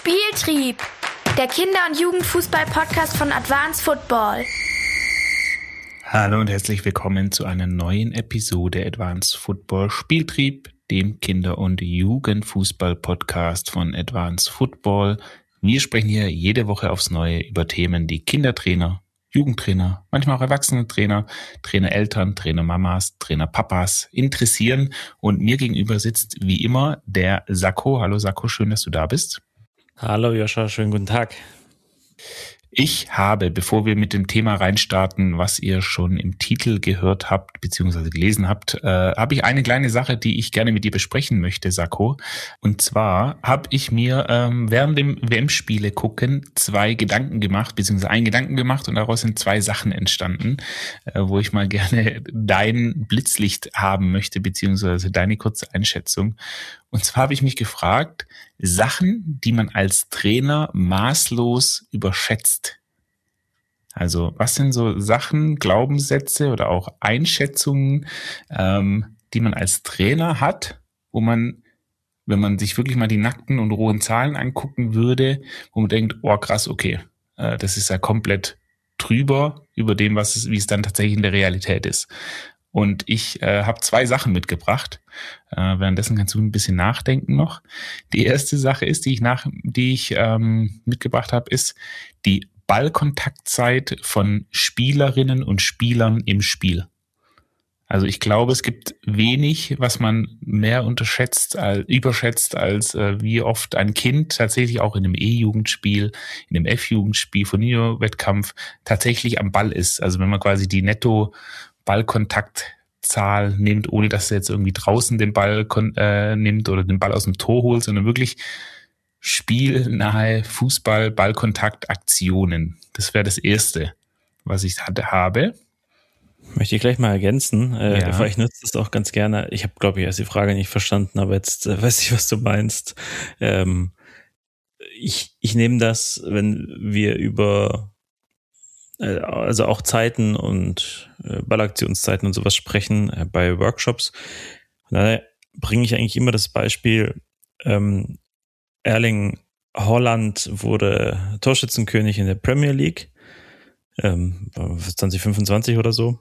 Spieltrieb, der Kinder- und Jugendfußball-Podcast von Advanced Football. Hallo und herzlich willkommen zu einer neuen Episode Advanced Football Spieltrieb, dem Kinder- und Jugendfußball-Podcast von Advanced Football. Wir sprechen hier jede Woche aufs Neue über Themen, die Kindertrainer, Jugendtrainer, manchmal auch Erwachsene-Trainer, Trainereltern, Trainermamas, Trainerpapas interessieren. Und mir gegenüber sitzt wie immer der Sakko. Hallo Sakko, schön, dass du da bist. Hallo Joscha, schönen guten Tag. Ich habe, bevor wir mit dem Thema reinstarten, was ihr schon im Titel gehört habt, beziehungsweise gelesen habt, habe ich eine kleine Sache, die ich gerne mit dir besprechen möchte, Sakko. Und zwar habe ich mir während dem WM-Spiele gucken 2 Gedanken gemacht, beziehungsweise einen Gedanken gemacht und daraus sind 2 Sachen entstanden, wo ich mal gerne dein Blitzlicht haben möchte, beziehungsweise deine kurze Einschätzung. Und zwar habe ich mich gefragt, Sachen, die man als Trainer maßlos überschätzt. Also was sind so Sachen, Glaubenssätze oder auch Einschätzungen, die man als Trainer hat, wo man, wenn man sich wirklich mal die nackten und rohen Zahlen angucken würde, wo man denkt, oh krass, okay, das ist ja komplett drüber über dem, wie es dann tatsächlich in der Realität ist. Und ich habe 2 Sachen mitgebracht. Währenddessen kannst du ein bisschen nachdenken noch. Die erste Sache ist, die ich mitgebracht habe, ist die Ballkontaktzeit von Spielerinnen und Spielern im Spiel. Also ich glaube, es gibt wenig, was man mehr überschätzt, als wie oft ein Kind tatsächlich auch in einem E-Jugendspiel, in einem F-Jugendspiel, Turnierwettkampf tatsächlich am Ball ist. Also wenn man quasi die Netto-Ballkontaktzahl nimmt, ohne dass er jetzt irgendwie draußen den Ball nimmt oder den Ball aus dem Tor holt, sondern wirklich spielnahe Fußball, Ballkontaktaktionen. Das wäre das Erste, was ich habe. Möchte ich gleich mal ergänzen, weil ich nutze das auch ganz gerne. Ich habe, glaube ich, erst die Frage nicht verstanden, aber jetzt weiß ich, was du meinst. Ich nehme das, wenn wir über also auch Zeiten und Ballaktionszeiten und sowas sprechen bei Workshops. Und da bringe ich eigentlich immer das Beispiel, Erling Haaland wurde Torschützenkönig in der Premier League, 2025 oder so,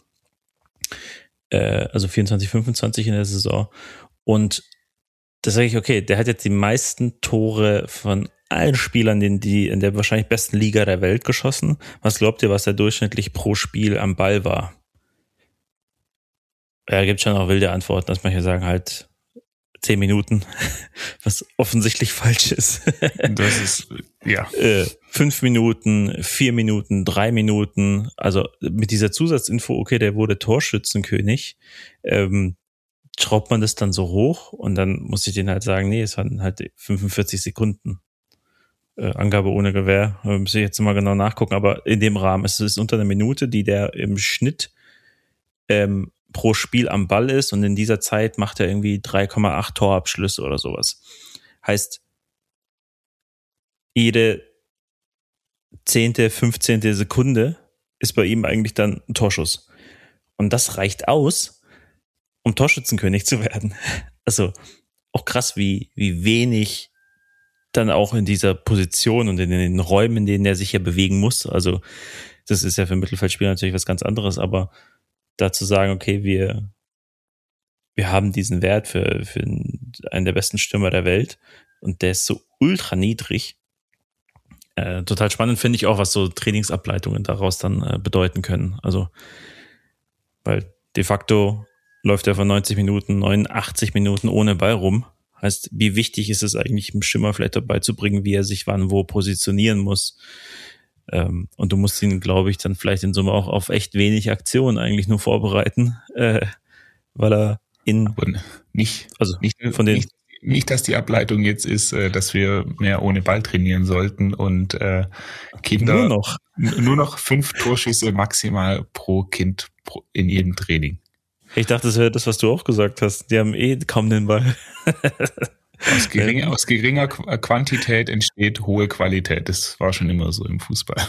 also 24, 25 in der Saison. Und da sage ich, okay, der hat jetzt die meisten Tore von allen Spielern in der wahrscheinlich besten Liga der Welt geschossen. Was glaubt ihr, was er durchschnittlich pro Spiel am Ball war? Ja, gibt schon auch wilde Antworten, dass manche sagen halt 10 Minuten, was offensichtlich falsch ist. Das ist, ja. 5 Minuten, 4 Minuten, 3 Minuten, also mit dieser Zusatzinfo, okay, der wurde Torschützenkönig, schraubt man das dann so hoch und dann muss ich denen halt sagen, nee, es waren halt 45 Sekunden. Angabe ohne Gewähr, muss ich jetzt mal genau nachgucken, aber in dem Rahmen, es ist unter einer Minute, die der im Schnitt pro Spiel am Ball ist und in dieser Zeit macht er irgendwie 3,8 Torabschlüsse oder sowas. Heißt, jede 10., 15. Sekunde ist bei ihm eigentlich dann ein Torschuss. Und das reicht aus, um Torschützenkönig zu werden. Also auch krass, wie wenig dann auch in dieser Position und in den Räumen, in denen er sich ja bewegen muss. Also das ist ja für Mittelfeldspieler natürlich was ganz anderes, aber da zu sagen, okay, wir haben diesen Wert für einen der besten Stürmer der Welt und der ist so ultra niedrig. Total spannend finde ich auch, was so Trainingsableitungen daraus dann bedeuten können. Also, weil de facto läuft er von 90 Minuten, 89 Minuten ohne Ball rum. Heißt, wie wichtig ist es eigentlich, dem Stürmer vielleicht dabei zu bringen, wie er sich wann wo positionieren muss. Und du musst ihn, glaube ich, dann vielleicht in Summe auch auf echt wenig Aktionen eigentlich nur vorbereiten, weil er nicht, dass die Ableitung jetzt ist, dass wir mehr ohne Ball trainieren sollten und Kinder nur noch 5 Torschüsse maximal pro Kind in jedem Training. Ich dachte, das wäre das, was du auch gesagt hast. Die haben kaum den Ball. Aus geringer Quantität entsteht hohe Qualität. Das war schon immer so im Fußball.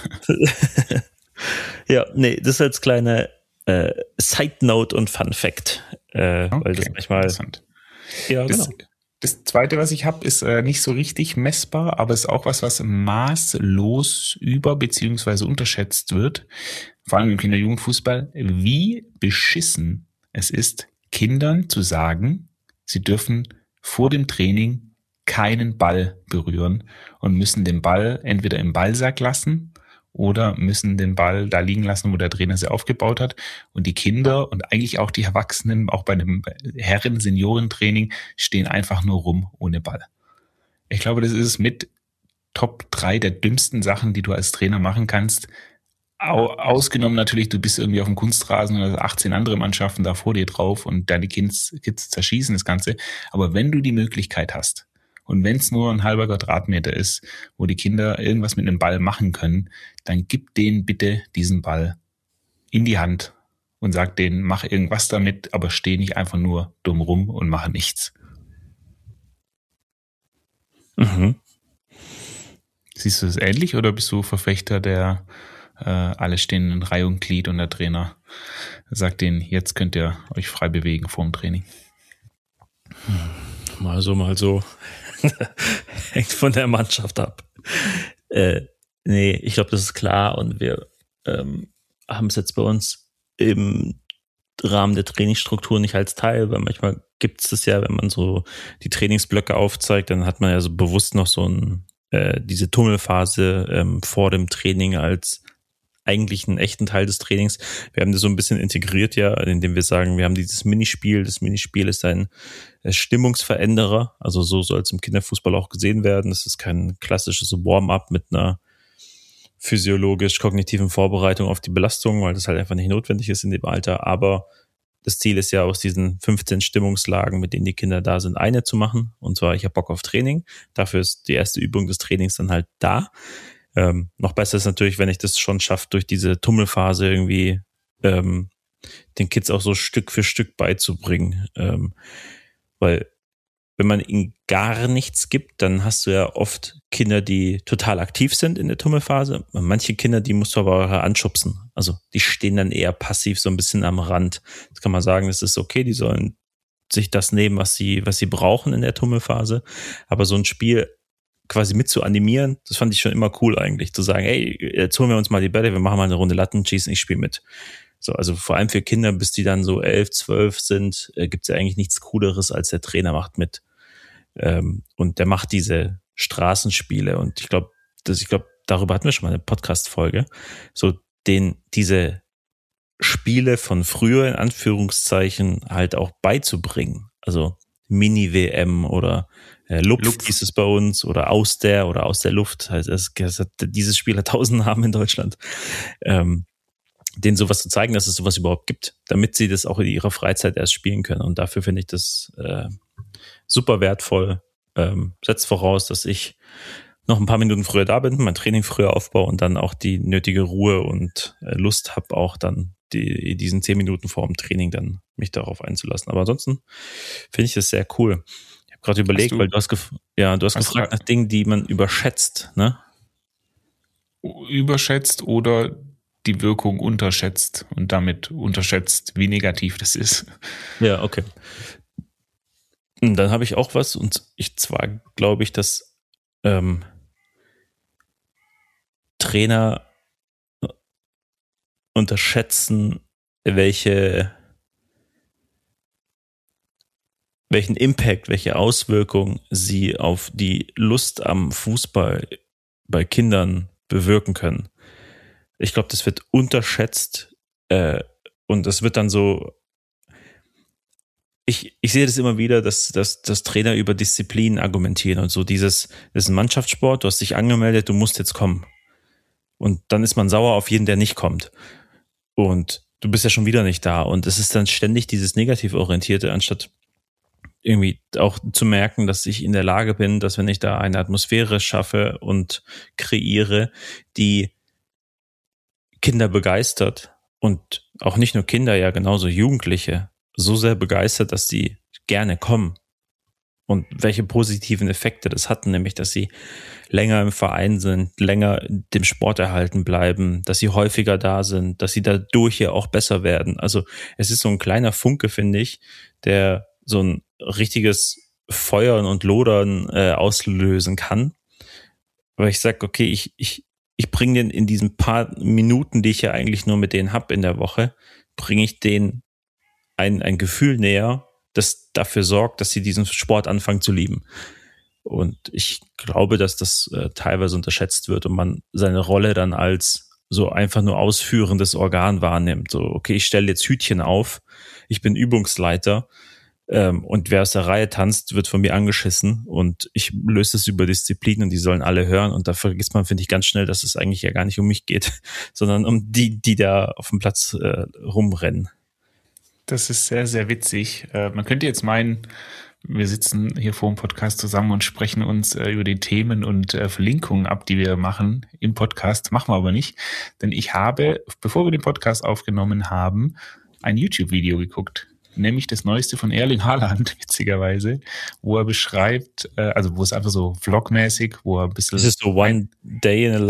Ja, nee, das als kleine Side Note und Fun Fact. Weil das manchmal. Interessant. Ja, genau. Das Zweite, was ich habe, ist nicht so richtig messbar, aber ist auch was maßlos beziehungsweise unterschätzt wird, vor allem im Kinder- und Jugendfußball, wie beschissen es ist, Kindern zu sagen, sie dürfen vor dem Training keinen Ball berühren und müssen den Ball entweder im Ballsack lassen oder müssen den Ball da liegen lassen, wo der Trainer sie aufgebaut hat. Und die Kinder und eigentlich auch die Erwachsenen, auch bei einem Herren-Seniorentraining, stehen einfach nur rum ohne Ball. Ich glaube, das ist mit Top 3 der dümmsten Sachen, die du als Trainer machen kannst. Ausgenommen natürlich, du bist irgendwie auf dem Kunstrasen oder 18 andere Mannschaften da vor dir drauf und deine Kids zerschießen das Ganze. Aber wenn du die Möglichkeit hast, und wenn es nur ein halber Quadratmeter ist, wo die Kinder irgendwas mit einem Ball machen können, dann gib denen bitte diesen Ball in die Hand und sag denen, mach irgendwas damit, aber steh nicht einfach nur dumm rum und mache nichts. Mhm. Siehst du das ähnlich oder bist du Verfechter der alle stehen in Reihe und Glied und der Trainer sagt denen, jetzt könnt ihr euch frei bewegen vor dem Training? Mal so. Hängt von der Mannschaft ab. Nee, ich glaube, das ist klar und wir haben es jetzt bei uns im Rahmen der Trainingsstruktur nicht als Teil, weil manchmal gibt es das ja, wenn man so die Trainingsblöcke aufzeigt, dann hat man ja so bewusst noch so diese Tummelphase vor dem Training als eigentlich einen echten Teil des Trainings. Wir haben das so ein bisschen integriert, ja, indem wir sagen, wir haben dieses Minispiel. Das Minispiel ist ein Stimmungsveränderer. Also so soll es im Kinderfußball auch gesehen werden. Es ist kein klassisches Warm-up mit einer physiologisch-kognitiven Vorbereitung auf die Belastung, weil das halt einfach nicht notwendig ist in dem Alter. Aber das Ziel ist ja, aus diesen 15 Stimmungslagen, mit denen die Kinder da sind, eine zu machen. Und zwar, ich habe Bock auf Training. Dafür ist die erste Übung des Trainings dann halt da. Noch besser ist natürlich, wenn ich das schon schaffe, durch diese Tummelphase irgendwie den Kids auch so Stück für Stück beizubringen. Weil wenn man ihnen gar nichts gibt, dann hast du ja oft Kinder, die total aktiv sind in der Tummelphase. Manche Kinder, die musst du aber anschubsen. Also die stehen dann eher passiv so ein bisschen am Rand. Jetzt kann man sagen, das ist okay, die sollen sich das nehmen, was sie brauchen in der Tummelphase. Aber so ein Spiel quasi mit zu animieren, das fand ich schon immer cool eigentlich, zu sagen, hey, jetzt holen wir uns mal die Bälle, wir machen mal eine Runde Lattenschießen, ich spiele mit. So, also vor allem für Kinder, bis die dann so 11, 12 sind, gibt es ja eigentlich nichts Cooleres, als der Trainer macht mit. Und der macht diese Straßenspiele und ich glaube, darüber hatten wir schon mal eine Podcast-Folge, so diese Spiele von früher in Anführungszeichen halt auch beizubringen. Also Mini-WM oder Lupf hieß es bei uns oder aus der Luft. Dieses Spiel hat 1000 Namen in Deutschland. Denen sowas zu zeigen, dass es sowas überhaupt gibt, damit sie das auch in ihrer Freizeit erst spielen können. Und dafür finde ich das super wertvoll. Setzt voraus, dass ich noch ein paar Minuten früher da bin, mein Training früher aufbaue und dann auch die nötige Ruhe und Lust habe, auch dann diesen 10 Minuten vor dem Training dann mich darauf einzulassen. Aber ansonsten finde ich das sehr cool. Ich habe gerade überlegt, weil du hast gefragt nach Dingen, die man überschätzt, ne? Überschätzt oder die Wirkung unterschätzt und damit unterschätzt, wie negativ das ist. Ja, okay. Und dann habe ich auch was, und glaube ich, dass Trainer unterschätzen, welchen Impact, welche Auswirkung sie auf die Lust am Fußball bei Kindern bewirken können. Ich glaube, das wird unterschätzt und es wird dann so, ich sehe das immer wieder, dass Trainer über Disziplinen argumentieren und so das ist ein Mannschaftssport, du hast dich angemeldet, du musst jetzt kommen. Und dann ist man sauer auf jeden, der nicht kommt. Und du bist ja schon wieder nicht da. Und es ist dann ständig dieses Negativorientierte, anstatt irgendwie auch zu merken, dass ich in der Lage bin, dass wenn ich da eine Atmosphäre schaffe und kreiere, die Kinder begeistert und auch nicht nur Kinder, ja genauso Jugendliche, so sehr begeistert, dass sie gerne kommen. Und welche positiven Effekte das hat, nämlich, dass sie länger im Verein sind, länger dem Sport erhalten bleiben, dass sie häufiger da sind, dass sie dadurch ja auch besser werden. Also es ist so ein kleiner Funke, finde ich, der so ein richtiges Feuern und Lodern auslösen kann. Weil ich sage, okay, ich bringe den in diesen paar Minuten, die ich ja eigentlich nur mit denen habe in der Woche, bringe ich denen ein Gefühl näher, das dafür sorgt, dass sie diesen Sport anfangen zu lieben. Und ich glaube, dass das teilweise unterschätzt wird und man seine Rolle dann als so einfach nur ausführendes Organ wahrnimmt. So, okay, ich stelle jetzt Hütchen auf, ich bin Übungsleiter und wer aus der Reihe tanzt, wird von mir angeschissen und ich löse es über Disziplin und die sollen alle hören. Und da vergisst man, finde ich, ganz schnell, dass es eigentlich ja gar nicht um mich geht, sondern um die da auf dem Platz rumrennen. Das ist sehr, sehr witzig. Man könnte jetzt meinen, wir sitzen hier vor dem Podcast zusammen und sprechen uns über die Themen und Verlinkungen ab, die wir machen im Podcast. Machen wir aber nicht, denn ich habe, bevor wir den Podcast aufgenommen haben, ein YouTube-Video geguckt. Nämlich das Neueste von Erling Haaland, witzigerweise, wo er beschreibt, also wo es einfach so vlogmäßig, wo er ein bisschen... Ist es so One Day in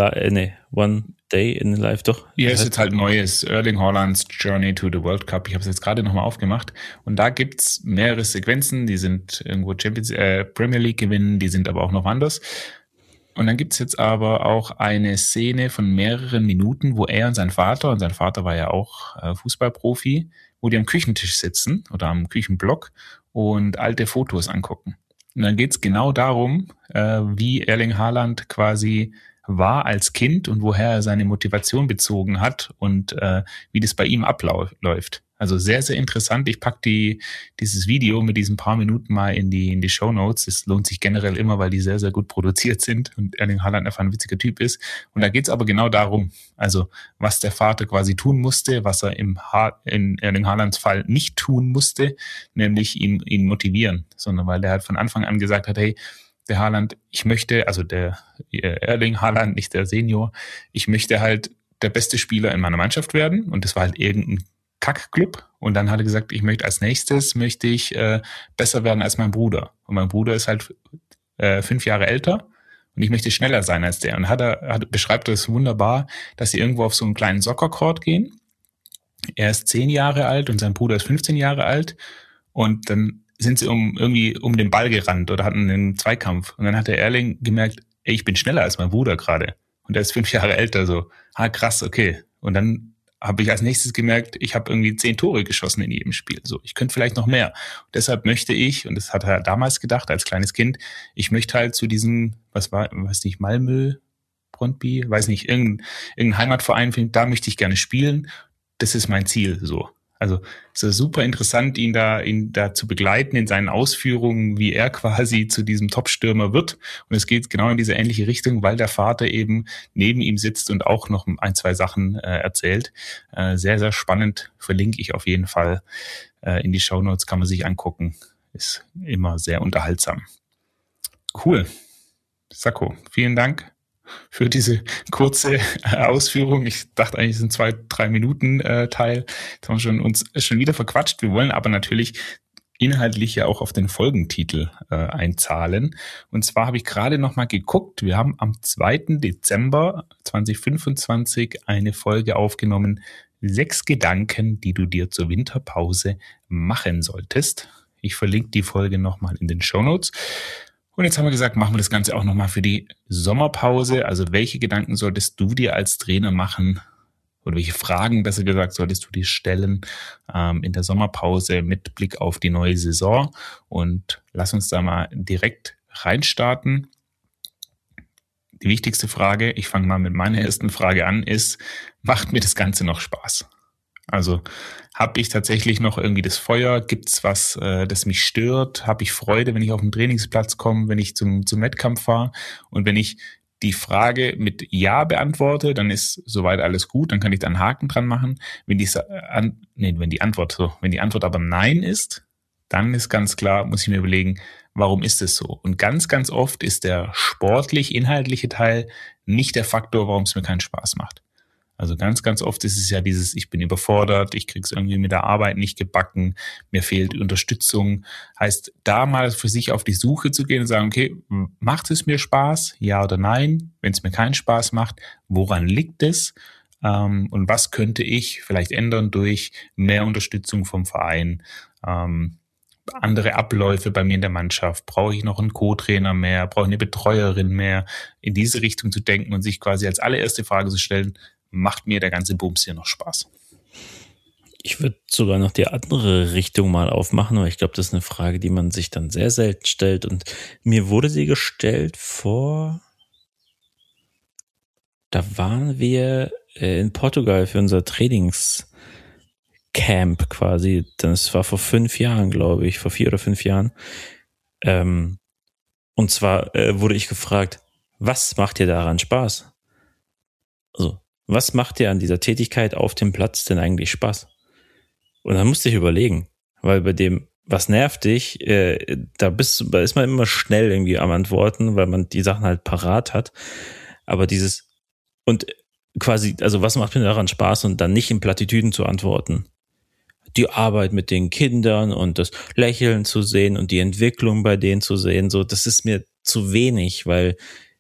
a Life, doch? Ja, ist jetzt halt Neues. Erling Haalands Journey to the World Cup. Ich habe es jetzt gerade nochmal aufgemacht. Und da gibt's mehrere Sequenzen, die sind irgendwo Premier League gewinnen, die sind aber auch noch anders. Und dann gibt's jetzt aber auch eine Szene von mehreren Minuten, wo er und sein Vater war ja auch Fußballprofi, wo die am Küchentisch sitzen oder am Küchenblock und alte Fotos angucken. Und dann geht's genau darum, wie Erling Haaland quasi war als Kind und woher er seine Motivation bezogen hat und wie das bei ihm abläuft. Also sehr, sehr interessant. Ich packe dieses Video mit diesen paar Minuten mal in die Shownotes. Es lohnt sich generell immer, weil die sehr, sehr gut produziert sind und Erling Haaland einfach ein witziger Typ ist. Und da geht's aber genau darum, also was der Vater quasi tun musste, was er in Erling Haalands Fall nicht tun musste, nämlich ihn motivieren, sondern weil er halt von Anfang an gesagt hat, hey, der Haaland, ich möchte, also der Erling Haaland, nicht der Senior, ich möchte halt der beste Spieler in meiner Mannschaft werden und das war halt irgendein Kackclub und dann hat er gesagt, als nächstes möchte ich besser werden als mein Bruder und mein Bruder ist halt 5 Jahre älter und ich möchte schneller sein als der und beschreibt das wunderbar, dass sie irgendwo auf so einen kleinen Soccer-Court gehen. Er ist 10 Jahre alt und sein Bruder ist 15 Jahre alt und dann sind sie um den Ball gerannt oder hatten einen Zweikampf. Und dann hat der Erling gemerkt, ey, ich bin schneller als mein Bruder gerade. Und er ist 5 Jahre älter, so, krass, okay. Und dann habe ich als nächstes gemerkt, ich habe irgendwie 10 Tore geschossen in jedem Spiel. So, ich könnte vielleicht noch mehr. Und deshalb möchte ich, und das hat er damals gedacht, als kleines Kind, ich möchte halt zu diesem, Malmö, Brøndby, irgendein Heimatverein, da möchte ich gerne spielen. Das ist mein Ziel, so. Also es ist super interessant, ihn da zu begleiten in seinen Ausführungen, wie er quasi zu diesem Top-Stürmer wird. Und es geht genau in diese ähnliche Richtung, weil der Vater eben neben ihm sitzt und auch noch 1, 2 Sachen erzählt. Sehr, sehr spannend, verlinke ich auf jeden Fall in die Shownotes, kann man sich angucken. Ist immer sehr unterhaltsam. Cool. Sakko, vielen Dank für diese kurze Ausführung. Ich dachte eigentlich, es sind 2, 3 Minuten Teil. Jetzt haben wir uns schon wieder verquatscht. Wir wollen aber natürlich inhaltlich ja auch auf den Folgentitel einzahlen. Und zwar habe ich gerade noch mal geguckt. Wir haben am 2. Dezember 2025 eine Folge aufgenommen. 6 Gedanken, die du dir zur Winterpause machen solltest. Ich verlinke die Folge noch mal in den Shownotes. Und jetzt haben wir gesagt, machen wir das Ganze auch nochmal für die Sommerpause. Also welche Gedanken solltest du dir als Trainer machen oder welche Fragen, besser gesagt, solltest du dir stellen in der Sommerpause mit Blick auf die neue Saison? Und lass uns da mal direkt reinstarten. Die wichtigste Frage, ich fange mal mit meiner ersten Frage an, ist, macht mir das Ganze noch Spaß? Also habe ich tatsächlich noch irgendwie das Feuer? Gibt's was, das mich stört? Habe ich Freude, wenn ich auf den Trainingsplatz komme, wenn ich zum Wettkampf fahre? Und wenn ich die Frage mit Ja beantworte, dann ist soweit alles gut, dann kann ich da einen Haken dran machen. Wenn die Antwort aber Nein ist, dann ist ganz klar, muss ich mir überlegen, warum ist es so? Und ganz, ganz oft ist der sportlich-inhaltliche Teil nicht der Faktor, warum es mir keinen Spaß macht. Also ganz, ganz oft ist es ja dieses, ich bin überfordert, ich krieg's irgendwie mit der Arbeit nicht gebacken, mir fehlt Unterstützung. Heißt, da mal für sich auf die Suche zu gehen und sagen, okay, macht es mir Spaß? Ja oder nein? Wenn es mir keinen Spaß macht, woran liegt es? Und was könnte ich vielleicht ändern durch mehr Unterstützung vom Verein? andere Abläufe bei mir in der Mannschaft? Brauche ich noch einen Co-Trainer mehr? Brauche ich eine Betreuerin mehr? In diese Richtung zu denken und sich quasi als allererste Frage zu stellen, macht mir der ganze Bums hier noch Spaß? Ich würde sogar noch die andere Richtung mal aufmachen, aber ich glaube, das ist eine Frage, die man sich dann sehr selten stellt. Und mir wurde sie gestellt da waren wir in Portugal für unser Trainingscamp quasi. Das war vor 5 Jahren, glaube ich, vor 4 oder 5 Jahren. Und zwar wurde ich gefragt, was macht dir daran Spaß? Also, was macht dir an dieser Tätigkeit auf dem Platz denn eigentlich Spaß? Und dann musste ich überlegen, weil bei dem, was nervt dich, da ist man immer schnell irgendwie am Antworten, weil man die Sachen halt parat hat. Aber und quasi, also was macht mir daran Spaß und dann nicht in Plattitüden zu antworten? Die Arbeit mit den Kindern und das Lächeln zu sehen und die Entwicklung bei denen zu sehen, so, das ist mir zu wenig, weil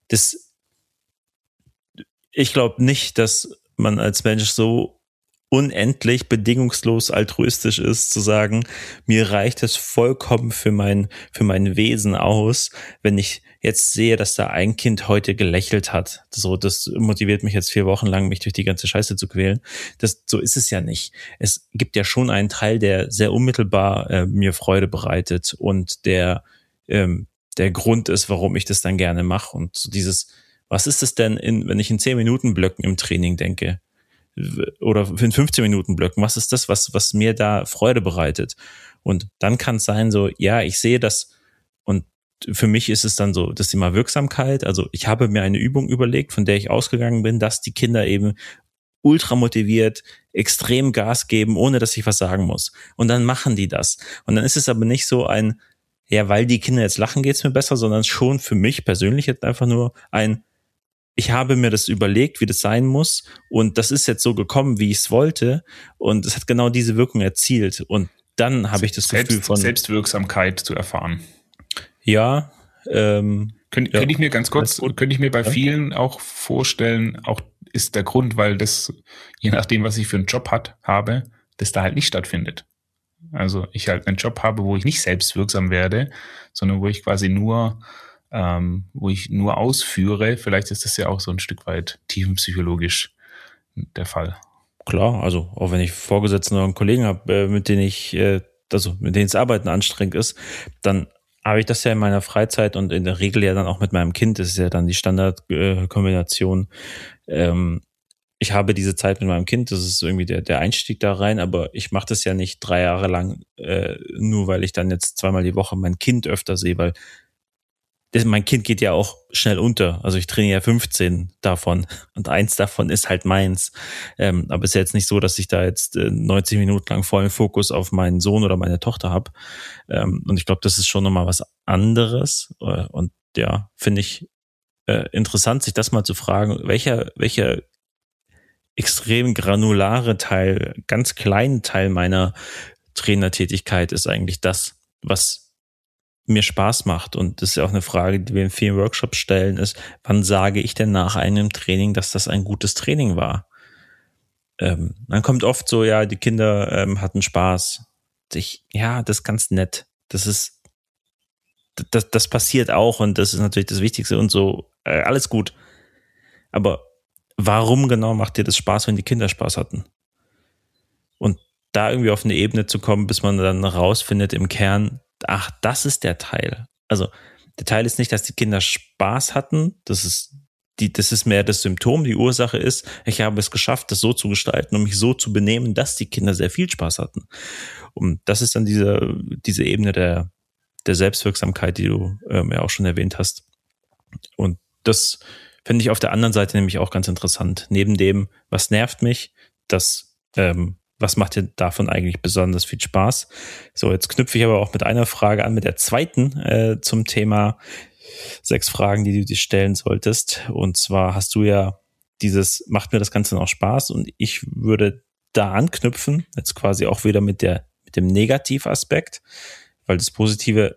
ich glaube nicht, dass man als Mensch so unendlich bedingungslos altruistisch ist, zu sagen, mir reicht es vollkommen für mein Wesen aus, wenn ich jetzt sehe, dass da ein Kind heute gelächelt hat. So, das motiviert mich jetzt 4 Wochen lang, mich durch die ganze Scheiße zu quälen. So ist es ja nicht. Es gibt ja schon einen Teil, der sehr unmittelbar mir Freude bereitet und der Grund ist, warum ich das dann gerne mache. Und so was ist es denn, wenn ich in 10-Minuten-Blöcken im Training denke? Oder in 15 Minuten Blöcken, was ist das, was mir da Freude bereitet? Und dann kann es sein, so, ja, ich sehe das und für mich ist es dann so das Thema Wirksamkeit. Also ich habe mir eine Übung überlegt, von der ich ausgegangen bin, dass die Kinder eben ultra motiviert, extrem Gas geben, ohne dass ich was sagen muss. Und dann machen die das. Und dann ist es aber nicht so weil die Kinder jetzt lachen, geht's mir besser, sondern schon für mich persönlich jetzt einfach nur ich habe mir das überlegt, wie das sein muss und das ist jetzt so gekommen, wie ich es wollte und es hat genau diese Wirkung erzielt und dann habe ich das Gefühl von Selbstwirksamkeit zu erfahren. Ja. Könnte ich mir bei vielen auch vorstellen, auch ist der Grund, weil das, je nachdem, was ich für einen Job habe, das da halt nicht stattfindet. Also ich halt einen Job habe, wo ich nicht selbstwirksam werde, sondern wo ich quasi nur ausführe. Vielleicht ist das ja auch so ein Stück weit tiefenpsychologisch der Fall. Klar, also auch wenn ich Vorgesetzten oder einen Kollegen habe, mit denen das Arbeiten anstrengend ist, dann habe ich das ja in meiner Freizeit und in der Regel ja dann auch mit meinem Kind. Das ist ja dann die Standardkombination. Ich habe diese Zeit mit meinem Kind, das ist irgendwie der Einstieg da rein, aber ich mache das ja nicht 3 Jahre lang, nur weil ich dann jetzt 2-mal die Woche mein Kind öfter sehe, weil mein Kind geht ja auch schnell unter. Also ich trainiere ja 15 davon und 1 davon ist halt meins. Aber es ist ja jetzt nicht so, dass ich da jetzt 90 Minuten lang vollen Fokus auf meinen Sohn oder meine Tochter habe. Und ich glaube, das ist schon nochmal was anderes. Und ja, finde ich interessant, sich das mal zu fragen, welcher extrem granulare Teil, ganz kleinen Teil meiner Trainertätigkeit ist eigentlich das, was mir Spaß macht. Und das ist ja auch eine Frage, die wir in vielen Workshops stellen, ist, wann sage ich denn nach einem Training, dass das ein gutes Training war? Dann kommt oft so, ja, die Kinder hatten Spaß. Das ist ganz nett. Das passiert auch und das ist natürlich das Wichtigste und so, alles gut. Aber warum genau macht dir das Spaß, wenn die Kinder Spaß hatten? Und da irgendwie auf eine Ebene zu kommen, bis man dann rausfindet im Kern, ach, das ist der Teil. Also der Teil ist nicht, dass die Kinder Spaß hatten, das ist mehr das Symptom, die Ursache ist, ich habe es geschafft, das so zu gestalten und mich so zu benehmen, dass die Kinder sehr viel Spaß hatten. Und das ist dann diese Ebene der Selbstwirksamkeit, die du ja auch schon erwähnt hast. Und das finde ich auf der anderen Seite nämlich auch ganz interessant. Neben dem, was nervt mich, was macht dir davon eigentlich besonders viel Spaß? So, jetzt knüpfe ich aber auch mit einer Frage an, mit der zweiten zum Thema 6 Fragen, die du dir stellen solltest. Und zwar hast du ja macht mir das Ganze noch Spaß? Und ich würde da anknüpfen, jetzt quasi auch wieder mit dem Negativaspekt, weil das Positive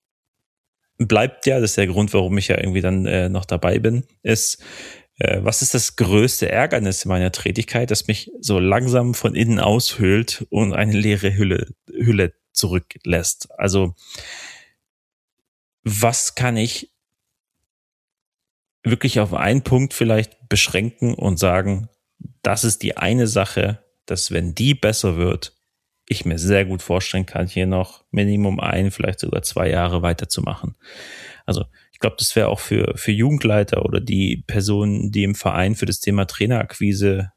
bleibt ja, das ist der Grund, warum ich ja irgendwie dann noch dabei bin, ist, was ist das größte Ärgernis in meiner Tätigkeit, das mich so langsam von innen aushöhlt und eine leere Hülle zurücklässt. Also was kann ich wirklich auf einen Punkt vielleicht beschränken und sagen, das ist die eine Sache, dass wenn die besser wird, ich mir sehr gut vorstellen kann, hier noch Minimum 1, vielleicht sogar 2 Jahre weiterzumachen. Also ich glaube, das wäre auch für Jugendleiter oder die Personen, die im Verein für das Thema Trainerakquise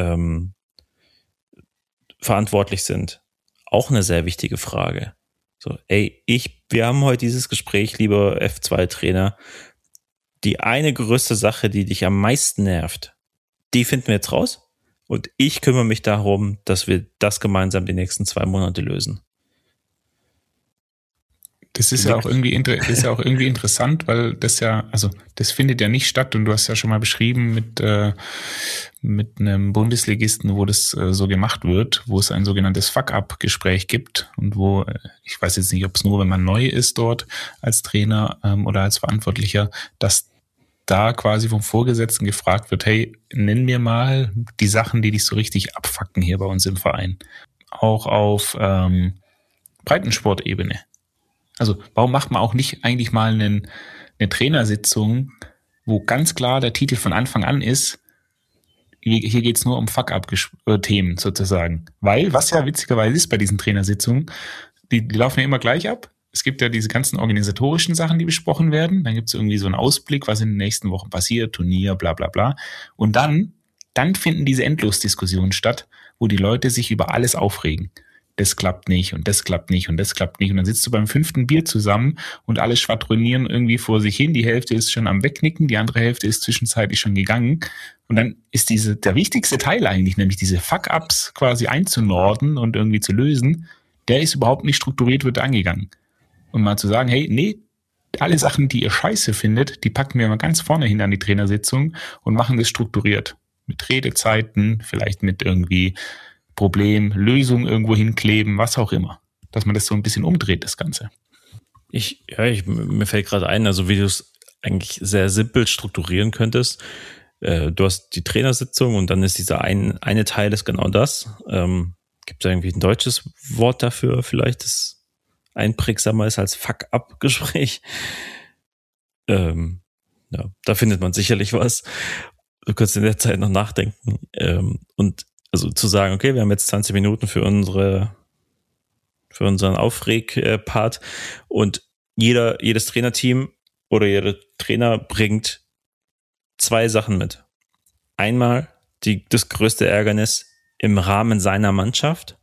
verantwortlich sind, auch eine sehr wichtige Frage. So, wir haben heute dieses Gespräch, lieber F2-Trainer, die eine größte Sache, die dich am meisten nervt, die finden wir jetzt raus und ich kümmere mich darum, dass wir das gemeinsam die nächsten 2 Monate lösen. Das ist ja auch irgendwie interessant, weil das findet ja nicht statt und du hast ja schon mal beschrieben mit einem Bundesligisten, wo das so gemacht wird, wo es ein sogenanntes Fuck-up-Gespräch gibt und wo, ich weiß jetzt nicht, ob es nur, wenn man neu ist dort als Trainer oder als Verantwortlicher, dass da quasi vom Vorgesetzten gefragt wird, hey, nenn mir mal die Sachen, die dich so richtig abfucken hier bei uns im Verein. Auch auf Breitensportebene. Also warum macht man auch nicht eigentlich mal eine Trainersitzung, wo ganz klar der Titel von Anfang an ist, hier geht's nur um Fuck-up-Themen sozusagen. Weil, was ja witzigerweise ist bei diesen Trainersitzungen, die laufen ja immer gleich ab. Es gibt ja diese ganzen organisatorischen Sachen, die besprochen werden. Dann gibt's irgendwie so einen Ausblick, was in den nächsten Wochen passiert, Turnier, bla bla bla. Und dann finden diese Endlosdiskussionen statt, wo die Leute sich über alles aufregen. Das klappt nicht und das klappt nicht und das klappt nicht. Und dann sitzt du beim 5. Bier zusammen und alle schwadronieren irgendwie vor sich hin. Die Hälfte ist schon am Wegnicken, die andere Hälfte ist zwischenzeitlich schon gegangen. Und dann ist der wichtigste Teil eigentlich, nämlich diese Fuck-Ups quasi einzunorden und irgendwie zu lösen, der ist überhaupt nicht strukturiert, wird angegangen. Und mal zu sagen, hey, nee, alle Sachen, die ihr scheiße findet, die packen wir mal ganz vorne hin an die Trainersitzung und machen das strukturiert. Mit Redezeiten, vielleicht mit irgendwie Problem, Lösung irgendwo hinkleben, was auch immer. Dass man das so ein bisschen umdreht, das Ganze. Mir fällt gerade ein, also wie du es eigentlich sehr simpel strukturieren könntest. Du hast die Trainersitzung und dann ist dieser eine Teil ist genau das. Gibt es irgendwie ein deutsches Wort dafür, vielleicht das einprägsamer ist als Fuck-up-Gespräch? Da findet man sicherlich was. Du kannst in der Zeit noch nachdenken. Und also zu sagen, okay, wir haben jetzt 20 Minuten für unseren Aufreg-Part und jedes Trainerteam oder jeder Trainer bringt 2 Sachen mit. Einmal das größte Ärgernis im Rahmen seiner Mannschaft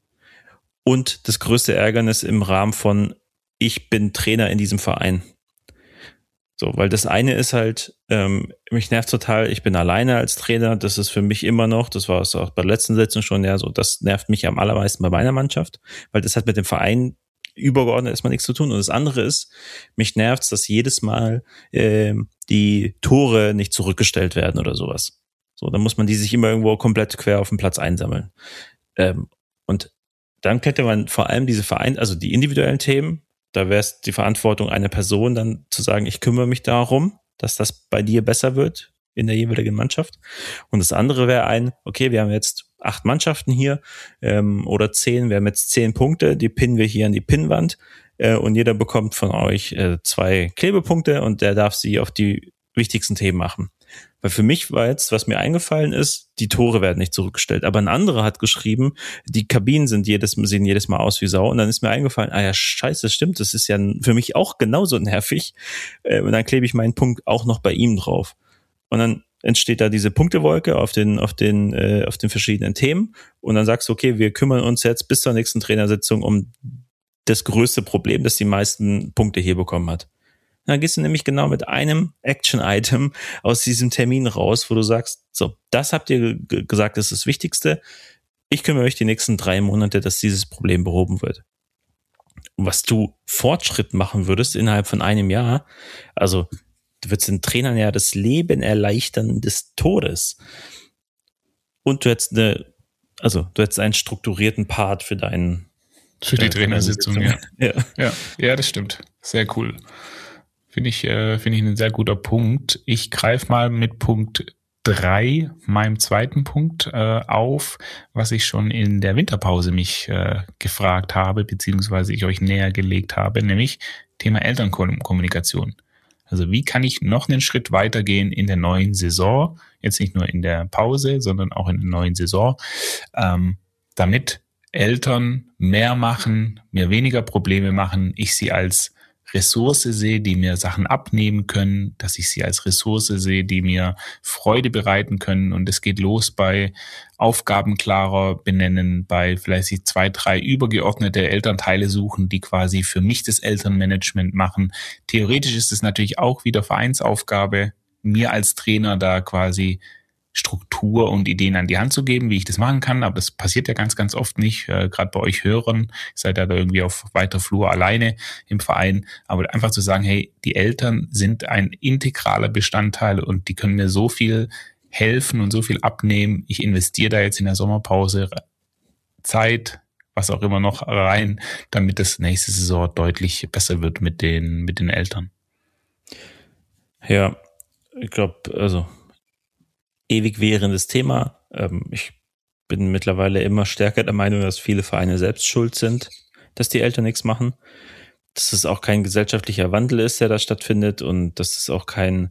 und das größte Ärgernis im Rahmen von ich bin Trainer in diesem Verein. So, weil das eine ist halt, mich nervt total, ich bin alleine als Trainer, das ist für mich immer noch, das war es auch bei der letzten Sitzung schon, ja, so, das nervt mich am allermeisten bei meiner Mannschaft, weil das hat mit dem Verein übergeordnet erstmal nichts zu tun. Und das andere ist, mich nervt's, dass jedes Mal die Tore nicht zurückgestellt werden oder sowas. So, dann muss man die sich immer irgendwo komplett quer auf dem Platz einsammeln. Und dann könnte man vor allem also die individuellen Themen, da wäre es die Verantwortung einer Person, dann zu sagen, ich kümmere mich darum, dass das bei dir besser wird in der jeweiligen Mannschaft. Und das andere wäre okay, wir haben jetzt 8 Mannschaften hier oder 10, wir haben jetzt 10 Punkte, die pinnen wir hier an die Pinnwand und jeder bekommt von euch 2 Klebepunkte und der darf sie auf die wichtigsten Themen machen. Weil für mich war jetzt, was mir eingefallen ist, die Tore werden nicht zurückgestellt. Aber ein anderer hat geschrieben, die Kabinen sehen jedes Mal aus wie Sau. Und dann ist mir eingefallen, ja, scheiße, das stimmt, das ist ja für mich auch genauso nervig. Und dann klebe ich meinen Punkt auch noch bei ihm drauf. Und dann entsteht da diese Punktewolke auf den verschiedenen Themen. Und dann sagst du, okay, wir kümmern uns jetzt bis zur nächsten Trainersitzung um das größte Problem, das die meisten Punkte hier bekommen hat. Dann gehst du nämlich genau mit einem Action-Item aus diesem Termin raus, wo du sagst, so, das habt ihr gesagt, das ist das Wichtigste. Ich kümmere mich die nächsten 3 Monate, dass dieses Problem behoben wird. Und was du Fortschritt machen würdest innerhalb von einem Jahr, also du würdest den Trainern ja das Leben erleichtern des Todes. Und du hättest einen strukturierten Part für die Trainersitzung, ja, das stimmt. Sehr cool. Finde ich ein sehr guter Punkt. Ich greife mal mit Punkt 3 meinem zweiten Punkt auf, was ich schon in der Winterpause mich gefragt habe, beziehungsweise ich euch näher gelegt habe, nämlich Thema Elternkommunikation. Also wie kann ich noch einen Schritt weitergehen in der neuen Saison, jetzt nicht nur in der Pause, sondern auch in der neuen Saison, damit Eltern mehr machen, mir weniger Probleme machen, ich sie als Ressource sehe, die mir Sachen abnehmen können, dass ich sie als Ressource sehe, die mir Freude bereiten können. Und es geht los bei Aufgaben klarer benennen, bei vielleicht sich 2, 3 übergeordnete Elternteile suchen, die quasi für mich das Elternmanagement machen. Theoretisch ist es natürlich auch wieder Vereinsaufgabe, mir als Trainer da quasi Struktur und Ideen an die Hand zu geben, wie ich das machen kann, aber das passiert ja ganz, ganz oft nicht, gerade bei euch Hörern, ihr seid ja da irgendwie auf weiter Flur alleine im Verein, aber einfach zu sagen, hey, die Eltern sind ein integraler Bestandteil und die können mir so viel helfen und so viel abnehmen, ich investiere da jetzt in der Sommerpause Zeit, was auch immer noch rein, damit das nächste Saison deutlich besser wird mit den Eltern. Ja, ich glaube, also ewig währendes Thema. Ich bin mittlerweile immer stärker der Meinung, dass viele Vereine selbst schuld sind, dass die Eltern nichts machen. Dass es auch kein gesellschaftlicher Wandel ist, der da stattfindet und dass es auch kein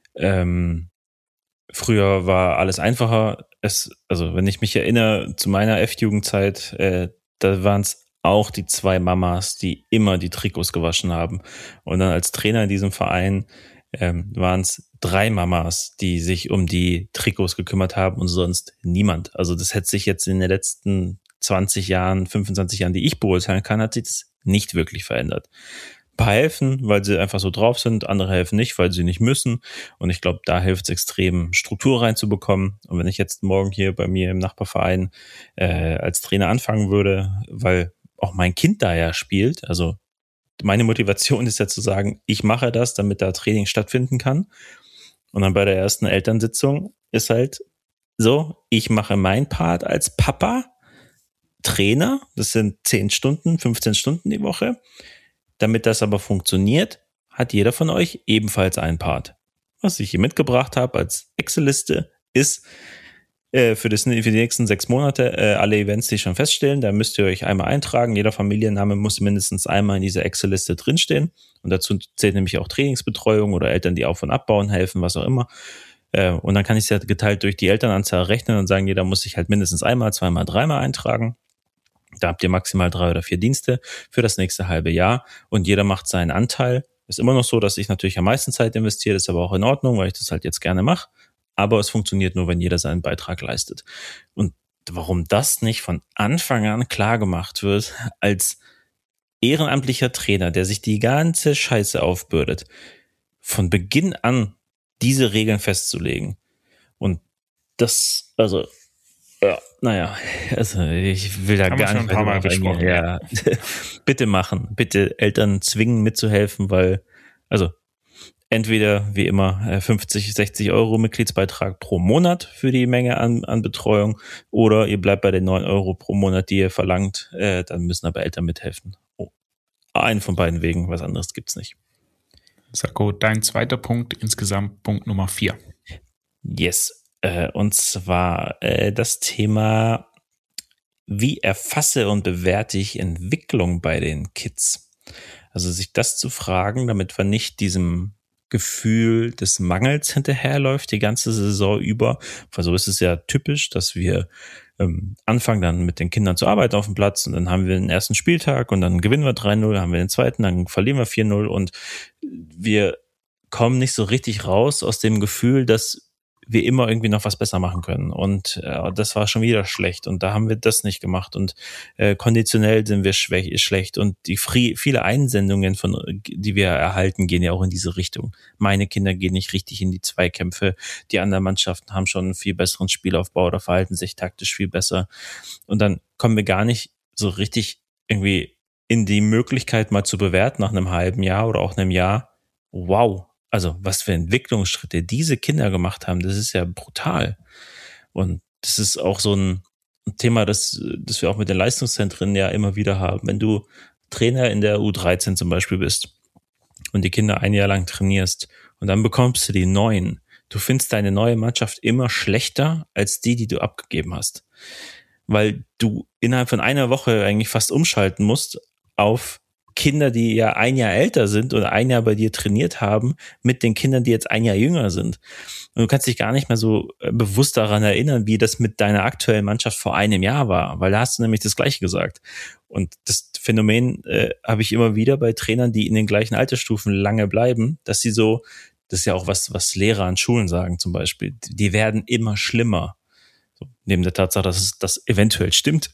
früher war alles einfacher. Also wenn ich mich erinnere zu meiner F-Jugendzeit, da waren es auch die 2 Mamas, die immer die Trikots gewaschen haben. Und dann als Trainer in diesem Verein waren es 3 Mamas, die sich um die Trikots gekümmert haben und sonst niemand. Also das hätte sich jetzt in den letzten 20 Jahren, 25 Jahren, die ich beurteilen kann, hat sich das nicht wirklich verändert. Ein paar helfen, weil sie einfach so drauf sind, andere helfen nicht, weil sie nicht müssen. Und ich glaube, da hilft es extrem, Struktur reinzubekommen. Und wenn ich jetzt morgen hier bei mir im Nachbarverein als Trainer anfangen würde, weil auch mein Kind da ja spielt, also meine Motivation ist ja zu sagen, ich mache das, damit da Training stattfinden kann. Und dann bei der ersten Elternsitzung ist halt so, ich mache mein Part als Papa, Trainer, das sind 10 Stunden, 15 Stunden die Woche. Damit das aber funktioniert, hat jeder von euch ebenfalls einen Part. Was ich hier mitgebracht habe als Excel-Liste ist für die nächsten 6 Monate alle Events, die schon feststehen. Da müsst ihr euch einmal eintragen. Jeder Familienname muss mindestens einmal in dieser Excel-Liste drinstehen. Und dazu zählt nämlich auch Trainingsbetreuung oder Eltern, die auf- und abbauen helfen, was auch immer. Und dann kann ich es ja geteilt durch die Elternanzahl rechnen und sagen, jeder muss sich halt mindestens einmal, zweimal, dreimal eintragen. Da habt ihr maximal 3 oder 4 Dienste für das nächste halbe Jahr und jeder macht seinen Anteil. Ist immer noch so, dass ich natürlich am meisten Zeit investiere, ist aber auch in Ordnung, weil ich das halt jetzt gerne mache. Aber es funktioniert nur, wenn jeder seinen Beitrag leistet. Und warum das nicht von Anfang an klar gemacht wird, als ehrenamtlicher Trainer, der sich die ganze Scheiße aufbürdet, von Beginn an diese Regeln festzulegen. Und das, also, ja, naja, also ich will da Haben gar wir schon nicht ein paar Mal drauf eingehen. besprochen. Ja. Bitte machen, bitte Eltern zwingen mitzuhelfen, weil, also entweder wie immer 50, 60 Euro Mitgliedsbeitrag pro Monat für die Menge an Betreuung oder ihr bleibt bei den 9 Euro pro Monat, die ihr verlangt, dann müssen aber Eltern mithelfen. Oh. Einen von beiden Wegen, was anderes gibt's nicht. Sako, dein zweiter Punkt, insgesamt Punkt Nummer 4. Yes, und zwar das Thema, wie erfasse und bewerte ich Entwicklung bei den Kids? Also sich das zu fragen, damit wir nicht diesem Gefühl des Mangels hinterherläuft die ganze Saison über. Weil so ist es ja typisch, dass wir anfangen dann mit den Kindern zu arbeiten auf dem Platz und dann haben wir den ersten Spieltag und dann gewinnen wir 3-0, haben wir den zweiten, dann verlieren wir 4-0 und wir kommen nicht so richtig raus aus dem Gefühl, dass wir immer irgendwie noch was besser machen können. Und das war schon wieder schlecht. Und da haben wir das nicht gemacht. Und konditionell sind wir schlecht. Und die viele Einsendungen, die wir erhalten, gehen ja auch in diese Richtung. Meine Kinder gehen nicht richtig in die Zweikämpfe. Die anderen Mannschaften haben schon einen viel besseren Spielaufbau oder verhalten sich taktisch viel besser. Und dann kommen wir gar nicht so richtig irgendwie in die Möglichkeit, mal zu bewerten nach einem halben Jahr oder auch einem Jahr. Wow. Also was für Entwicklungsschritte diese Kinder gemacht haben, das ist ja brutal. Und das ist auch so ein Thema, das wir auch mit den Leistungszentren ja immer wieder haben. Wenn du Trainer in der U13 zum Beispiel bist und die Kinder ein Jahr lang trainierst und dann bekommst du die Neuen, du findest deine neue Mannschaft immer schlechter als die du abgegeben hast. Weil du innerhalb von einer Woche eigentlich fast umschalten musst auf Kinder, die ja ein Jahr älter sind oder ein Jahr bei dir trainiert haben, mit den Kindern, die jetzt ein Jahr jünger sind. Und du kannst dich gar nicht mehr so bewusst daran erinnern, wie das mit deiner aktuellen Mannschaft vor einem Jahr war, weil da hast du nämlich das Gleiche gesagt. Und das Phänomen habe ich immer wieder bei Trainern, die in den gleichen Altersstufen lange bleiben, dass sie so, das ist ja auch was Lehrer an Schulen sagen zum Beispiel, die werden immer schlimmer. So, neben der Tatsache, dass es das eventuell stimmt,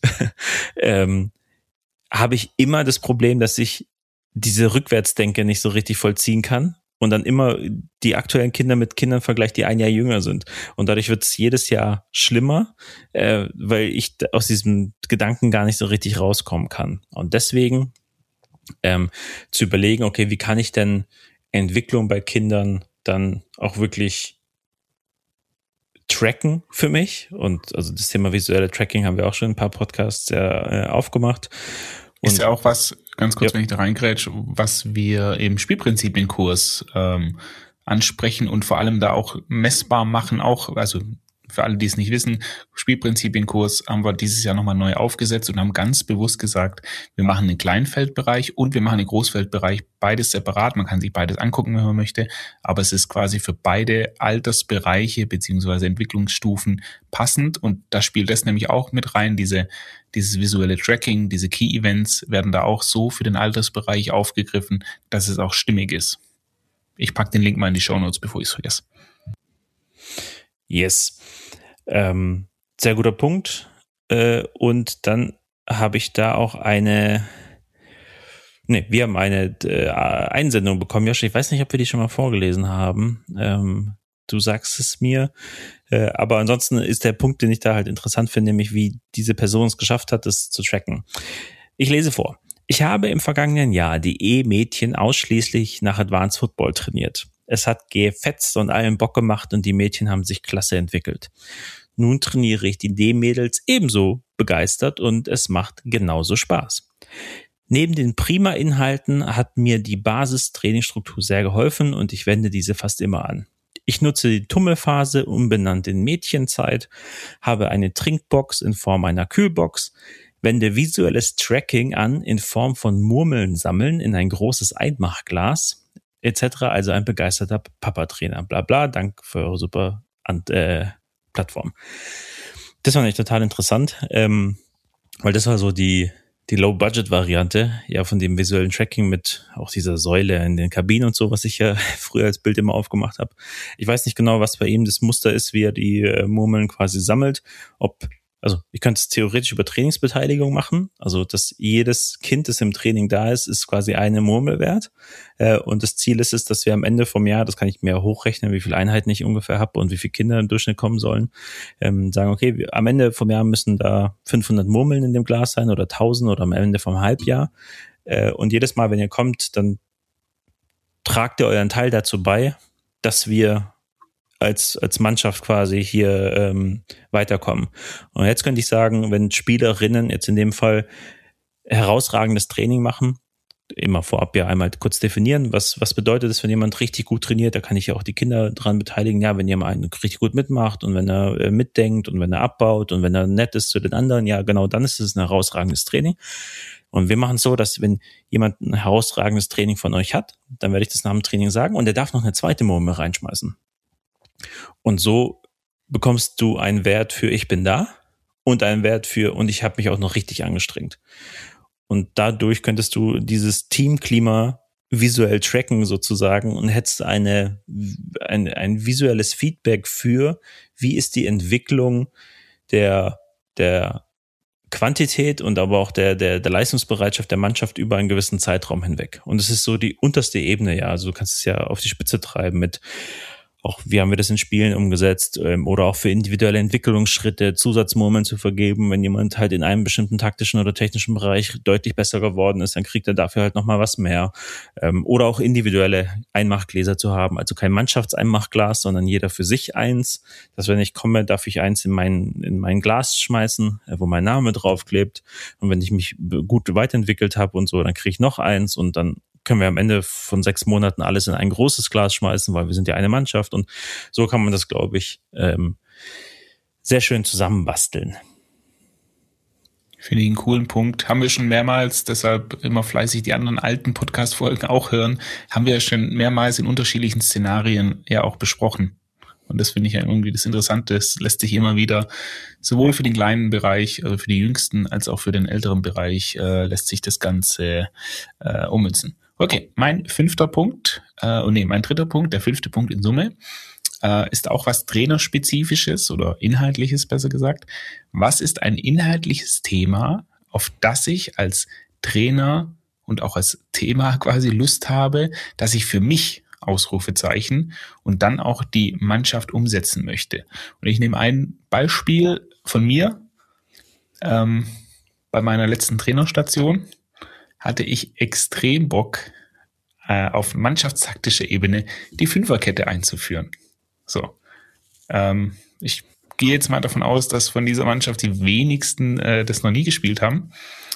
habe ich immer das Problem, dass ich diese Rückwärtsdenke nicht so richtig vollziehen kann und dann immer die aktuellen Kinder mit Kindern vergleiche, die ein Jahr jünger sind. Und dadurch wird es jedes Jahr schlimmer, weil ich aus diesem Gedanken gar nicht so richtig rauskommen kann. Und deswegen zu überlegen, okay, wie kann ich denn Entwicklung bei Kindern dann auch wirklich tracken für mich? Und also das Thema visuelle Tracking haben wir auch schon in ein paar Podcasts aufgemacht. Ist ja auch was, ganz kurz, wenn ich da reingrätsche, was wir im Spielprinzipienkurs ansprechen und vor allem da auch messbar machen, auch, also für alle, die es nicht wissen, Spielprinzipienkurs haben wir dieses Jahr nochmal neu aufgesetzt und haben ganz bewusst gesagt, wir machen einen Kleinfeldbereich und wir machen einen Großfeldbereich, beides separat. Man kann sich beides angucken, wenn man möchte, aber es ist quasi für beide Altersbereiche beziehungsweise Entwicklungsstufen passend und da spielt das nämlich auch mit rein, dieses visuelle Tracking, diese Key-Events werden da auch so für den Altersbereich aufgegriffen, dass es auch stimmig ist. Ich packe den Link mal in die Shownotes, bevor ich es vergesse. Yes. Sehr guter Punkt. Und dann habe ich da auch wir haben eine Einsendung bekommen, Josh. Ich weiß nicht, ob wir die schon mal vorgelesen haben. Du sagst es mir. Aber ansonsten ist der Punkt, den ich da halt interessant finde, nämlich wie diese Person es geschafft hat, das zu tracken. Ich lese vor. Ich habe im vergangenen Jahr die E-Mädchen ausschließlich nach Advanced Football trainiert. Es hat gefetzt und allen Bock gemacht und die Mädchen haben sich klasse entwickelt. Nun trainiere ich die D-Mädels ebenso begeistert und es macht genauso Spaß. Neben den prima Inhalten hat mir die Basistrainingsstruktur sehr geholfen und ich wende diese fast immer an. Ich nutze die Tummelphase, umbenannt in Mädchenzeit, habe eine Trinkbox in Form einer Kühlbox, wende visuelles Tracking an in Form von Murmeln sammeln in ein großes Einmachglas, etc. Also ein begeisterter Papa-Trainer. Bla bla, danke für eure super Plattform. Das fand ich total interessant, weil das war so die Low-Budget-Variante ja von dem visuellen Tracking mit auch dieser Säule in den Kabinen und so, was ich ja früher als Bild immer aufgemacht habe. Ich weiß nicht genau, was bei ihm das Muster ist, wie er die Murmeln quasi sammelt, also ich könnte es theoretisch über Trainingsbeteiligung machen, also dass jedes Kind, das im Training da ist quasi eine Murmel wert und das Ziel ist es, dass wir am Ende vom Jahr, das kann ich mir hochrechnen, wie viele Einheiten ich ungefähr habe und wie viele Kinder im Durchschnitt kommen sollen, sagen, okay, am Ende vom Jahr müssen da 500 Murmeln in dem Glas sein oder 1000 oder am Ende vom Halbjahr und jedes Mal, wenn ihr kommt, dann tragt ihr euren Teil dazu bei, dass wir als Mannschaft quasi hier weiterkommen. Und jetzt könnte ich sagen, wenn Spielerinnen jetzt in dem Fall herausragendes Training machen, immer vorab ja einmal kurz definieren, was bedeutet es, wenn jemand richtig gut trainiert, da kann ich ja auch die Kinder dran beteiligen, ja, wenn jemand richtig gut mitmacht und wenn er mitdenkt und wenn er abbaut und wenn er nett ist zu den anderen, ja genau, dann ist es ein herausragendes Training. Und wir machen es so, dass wenn jemand ein herausragendes Training von euch hat, dann werde ich das nach dem Training sagen und er darf noch eine zweite Murmel reinschmeißen. Und so bekommst du einen Wert für ich bin da und einen Wert für und ich habe mich auch noch richtig angestrengt. Und dadurch könntest du dieses Teamklima visuell tracken sozusagen und hättest ein visuelles Feedback für, wie ist die Entwicklung der Quantität und aber auch der Leistungsbereitschaft der Mannschaft über einen gewissen Zeitraum hinweg. Und es ist so die unterste Ebene, ja. Also du kannst es ja auf die Spitze treiben mit auch wie haben wir das in Spielen umgesetzt oder auch für individuelle Entwicklungsschritte Zusatzmurmeln zu vergeben. Wenn jemand halt in einem bestimmten taktischen oder technischen Bereich deutlich besser geworden ist, dann kriegt er dafür halt nochmal was mehr. Oder auch individuelle Einmachgläser zu haben, also kein Mannschaftseinmachglas, sondern jeder für sich eins. Dass wenn ich komme, darf ich eins in mein Glas schmeißen, wo mein Name draufklebt. Und wenn ich mich gut weiterentwickelt habe und so, dann kriege ich noch eins und dann können wir am Ende von 6 Monaten alles in ein großes Glas schmeißen, weil wir sind ja eine Mannschaft und so kann man das, glaube ich, sehr schön zusammenbasteln. Finde ich einen coolen Punkt. Haben wir schon mehrmals, deshalb immer fleißig die anderen alten Podcast-Folgen auch hören, haben wir schon mehrmals in unterschiedlichen Szenarien ja auch besprochen. Und das finde ich ja irgendwie das Interessante. Es lässt sich immer wieder sowohl für den kleinen Bereich, also für die Jüngsten, als auch für den älteren Bereich lässt sich das Ganze ummünzen. Okay, mein dritter Punkt, der 5. Punkt in Summe, ist auch was Trainerspezifisches oder Inhaltliches, besser gesagt. Was ist ein inhaltliches Thema, auf das ich als Trainer und auch als Thema quasi Lust habe, dass ich für mich Ausrufezeichen und dann auch die Mannschaft umsetzen möchte? Und ich nehme ein Beispiel von mir. Bei meiner letzten Trainerstation hatte ich extrem Bock, auf mannschaftstaktischer Ebene die Fünferkette einzuführen. So, ich gehe jetzt mal davon aus, dass von dieser Mannschaft die wenigsten das noch nie gespielt haben.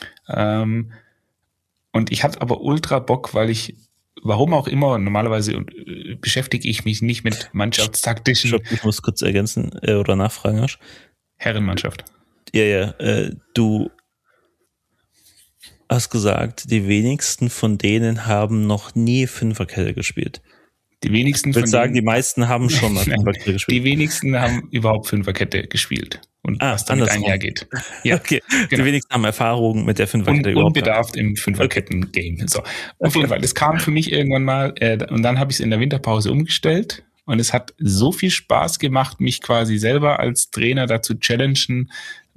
Und ich hatte aber ultra Bock, weil ich, warum auch immer, normalerweise beschäftige ich mich nicht mit mannschaftstaktischen... Ich muss kurz ergänzen oder nachfragen, Asch. Herrenmannschaft. Ja, du hast gesagt, die wenigsten von denen haben noch nie Fünferkette gespielt. Die wenigsten ich würde sagen, die meisten haben schon mal Fünferkette gespielt. Die wenigsten haben überhaupt Fünferkette gespielt. Und was damit einhergeht. Ja, okay. Genau. Die wenigsten haben Erfahrung mit der Fünferkette. Unbedarft im Fünferketten-Game. So. Auf jeden Fall, das kam für mich irgendwann mal, und dann habe ich es in der Winterpause umgestellt. Und es hat so viel Spaß gemacht, mich quasi selber als Trainer dazu challengen,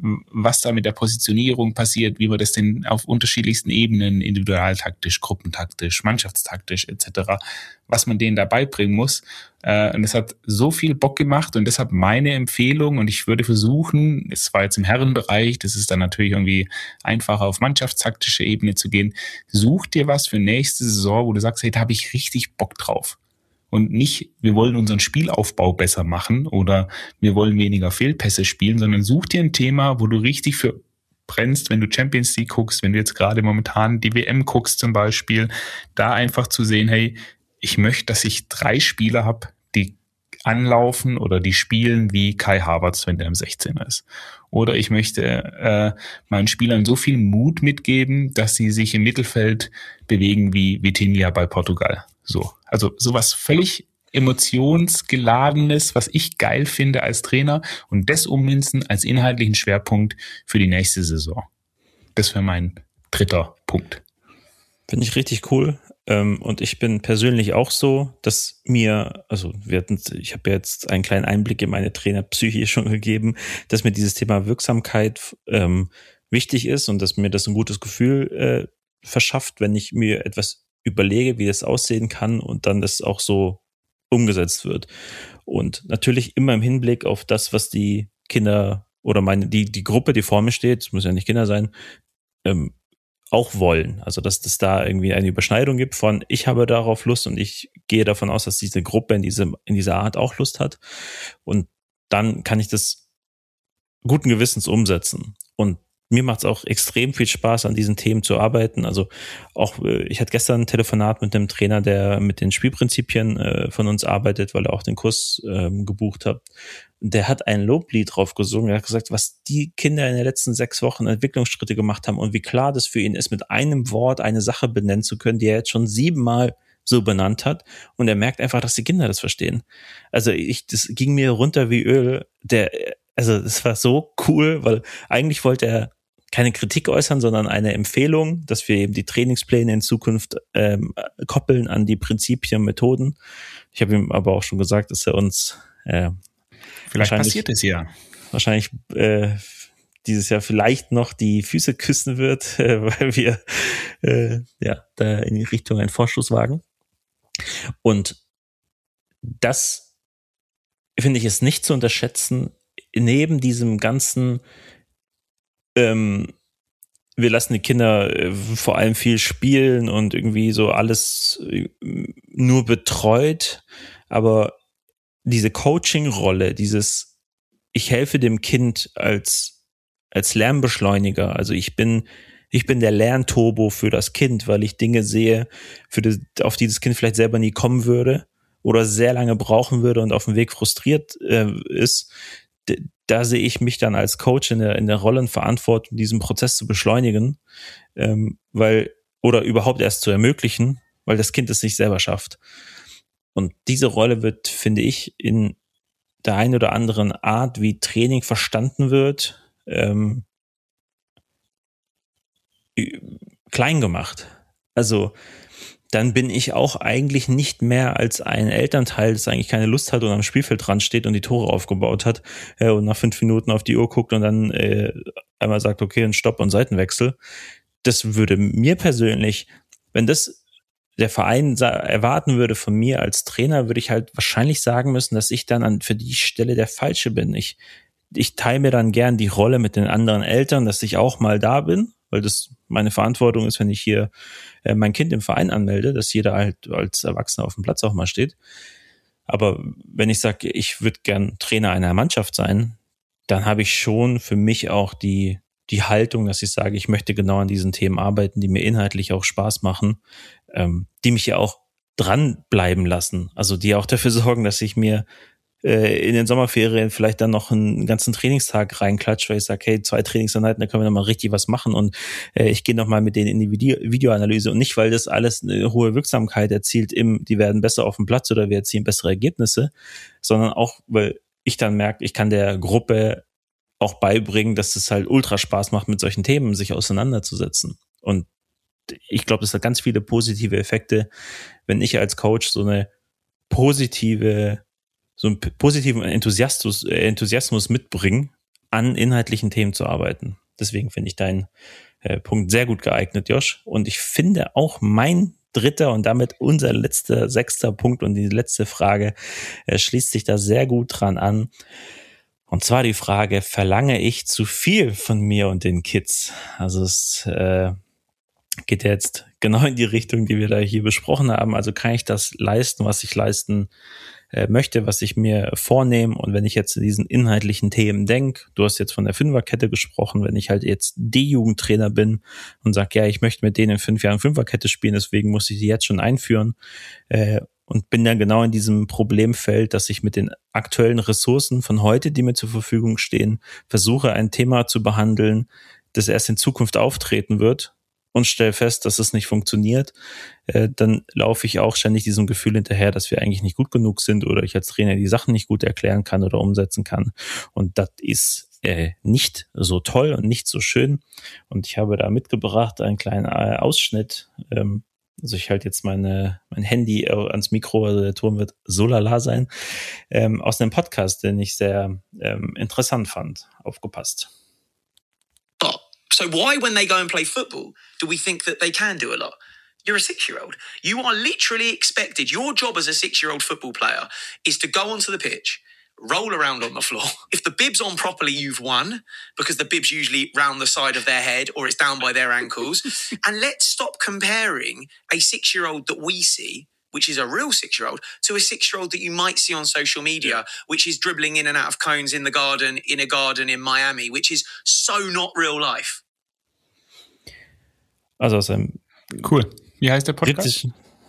was da mit der Positionierung passiert, wie man das denn auf unterschiedlichsten Ebenen, individualtaktisch, gruppentaktisch, mannschaftstaktisch etc., was man denen dabei bringen muss. Und es hat so viel Bock gemacht und deshalb meine Empfehlung, und ich würde versuchen, es war jetzt im Herrenbereich, das ist dann natürlich irgendwie einfacher auf mannschaftstaktische Ebene zu gehen, such dir was für nächste Saison, wo du sagst, hey, da habe ich richtig Bock drauf. Und nicht, wir wollen unseren Spielaufbau besser machen oder wir wollen weniger Fehlpässe spielen, sondern such dir ein Thema, wo du richtig für brennst, wenn du Champions League guckst, wenn du jetzt gerade momentan die WM guckst zum Beispiel, da einfach zu sehen, hey, ich möchte, dass ich 3 Spieler habe, die anlaufen oder die spielen wie Kai Havertz, wenn der im 16er ist. Oder ich möchte meinen Spielern so viel Mut mitgeben, dass sie sich im Mittelfeld bewegen wie Vitinha bei Portugal. So, also sowas völlig emotionsgeladenes, was ich geil finde als Trainer und das ummünzen als inhaltlichen Schwerpunkt für die nächste Saison. Das wäre mein 3. Punkt. Finde ich richtig cool. Und ich bin persönlich auch so, dass mir, also ich habe jetzt einen kleinen Einblick in meine Trainerpsyche schon gegeben, dass mir dieses Thema Wirksamkeit wichtig ist und dass mir das ein gutes Gefühl verschafft, wenn ich mir etwas überlege, wie das aussehen kann und dann das auch so umgesetzt wird. Und natürlich immer im Hinblick auf das, was die Kinder oder die Gruppe, die vor mir steht, es müssen ja nicht Kinder sein, auch wollen. Also, dass es da irgendwie eine Überschneidung gibt von, ich habe darauf Lust und ich gehe davon aus, dass diese Gruppe in dieser Art auch Lust hat. Und dann kann ich das guten Gewissens umsetzen. Und mir macht es auch extrem viel Spaß, an diesen Themen zu arbeiten. Also auch, ich hatte gestern ein Telefonat mit einem Trainer, der mit den Spielprinzipien von uns arbeitet, weil er auch den Kurs gebucht hat. Der hat ein Loblied drauf gesungen. Er hat gesagt, was die Kinder in den letzten 6 Wochen Entwicklungsschritte gemacht haben und wie klar das für ihn ist, mit einem Wort eine Sache benennen zu können, die er jetzt schon 7-mal so benannt hat. Und er merkt einfach, dass die Kinder das verstehen. Also das ging mir runter wie Öl. Das war so cool, weil eigentlich wollte er keine Kritik äußern, sondern eine Empfehlung, dass wir eben die Trainingspläne in Zukunft koppeln an die Prinzipien, Methoden. Ich habe ihm aber auch schon gesagt, dass er uns vielleicht passiert es ja. Wahrscheinlich dieses Jahr vielleicht noch die Füße küssen wird, weil wir da in die Richtung einen Vorschuss wagen. Und das, finde ich, ist nicht zu unterschätzen, neben diesem ganzen wir lassen die Kinder vor allem viel spielen und irgendwie so alles nur betreut, aber diese Coaching-Rolle, ich helfe dem Kind als Lernbeschleuniger, also ich bin Ich bin der Lernturbo für das Kind, weil ich Dinge sehe, auf die das Kind vielleicht selber nie kommen würde oder sehr lange brauchen würde und auf dem Weg frustriert ist. Da sehe ich mich dann als Coach in der Rolle und Verantwortung, diesen Prozess zu beschleunigen, oder überhaupt erst zu ermöglichen, weil das Kind es nicht selber schafft. Und diese Rolle wird, finde ich, in der einen oder anderen Art, wie Training verstanden wird, klein gemacht. Also dann bin ich auch eigentlich nicht mehr als ein Elternteil, das eigentlich keine Lust hat und am Spielfeld dran steht und die Tore aufgebaut hat und nach 5 Minuten auf die Uhr guckt und dann einmal sagt, okay, ein Stopp und Seitenwechsel. Das würde mir persönlich, wenn das der Verein erwarten würde von mir als Trainer, würde ich halt wahrscheinlich sagen müssen, dass ich dann für die Stelle der Falsche bin. Ich teile mir dann gern die Rolle mit den anderen Eltern, dass ich auch mal da bin, weil das meine Verantwortung ist, wenn ich hier mein Kind im Verein anmelde, dass jeder halt als Erwachsener auf dem Platz auch mal steht. Aber wenn ich sage, ich würde gern Trainer einer Mannschaft sein, dann habe ich schon für mich auch die Haltung, dass ich sage, ich möchte genau an diesen Themen arbeiten, die mir inhaltlich auch Spaß machen, die mich ja auch dranbleiben lassen. Also die auch dafür sorgen, dass ich mir in den Sommerferien vielleicht dann noch einen ganzen Trainingstag reinklatscht, weil ich sage, hey, 2 Trainingseinheiten, da können wir noch mal richtig was machen und ich gehe noch mal mit denen in die Videoanalyse und nicht, weil das alles eine hohe Wirksamkeit erzielt die werden besser auf dem Platz oder wir erzielen bessere Ergebnisse, sondern auch, weil ich dann merke, ich kann der Gruppe auch beibringen, dass es halt ultra Spaß macht, mit solchen Themen sich auseinanderzusetzen. Und ich glaube, das hat ganz viele positive Effekte, wenn ich als Coach so einen positiven Enthusiasmus mitbringen, an inhaltlichen Themen zu arbeiten. Deswegen finde ich deinen Punkt sehr gut geeignet, Josh. Und ich finde auch mein 3. und damit unser 6. Punkt und die letzte Frage schließt sich da sehr gut dran an. Und zwar die Frage, verlange ich zu viel von mir und den Kids? Also es geht jetzt genau in die Richtung, die wir da hier besprochen haben. Also kann ich das leisten, was ich leisten möchte, was ich mir vornehme. Und wenn ich jetzt in diesen inhaltlichen Themen denke, du hast jetzt von der Fünferkette gesprochen, wenn ich halt jetzt D-Jugendtrainer bin und sage, ja, ich möchte mit denen in 5 Jahren Fünferkette spielen, deswegen muss ich die jetzt schon einführen und bin dann genau in diesem Problemfeld, dass ich mit den aktuellen Ressourcen von heute, die mir zur Verfügung stehen, versuche, ein Thema zu behandeln, das erst in Zukunft auftreten wird, und stelle fest, dass es nicht funktioniert, dann laufe ich auch ständig diesem Gefühl hinterher, dass wir eigentlich nicht gut genug sind oder ich als Trainer die Sachen nicht gut erklären kann oder umsetzen kann. Und das ist nicht so toll und nicht so schön. Und ich habe da mitgebracht einen kleinen Ausschnitt. Also ich halte jetzt mein Handy ans Mikro, also der Ton wird so lala sein, aus einem Podcast, den ich sehr interessant fand. Aufgepasst. So why, when they go and play football, do we think that they can do a lot? You're a 6-year-old. You are literally expected. Your job as a 6-year-old football player is to go onto the pitch, roll around on the floor. If the bib's on properly, you've won, because the bib's usually round the side of their head or it's down by their ankles. And let's stop comparing a 6-year-old that we see, which is a real 6-year-old, to a 6-year-old that you might see on social media, which is dribbling in and out of cones in a garden in Miami, which is so not real life. Also aus einem cool. Wie heißt der Podcast?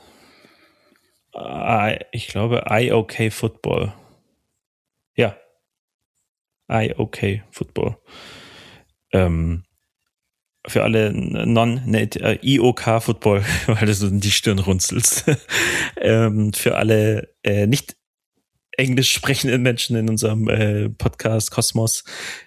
Ich glaube IOK Football. Ja. IOK Football. Für alle IOK Football, weil du so die Stirn runzelst. Für alle nicht englisch sprechenden Menschen in unserem Podcast Kosmos.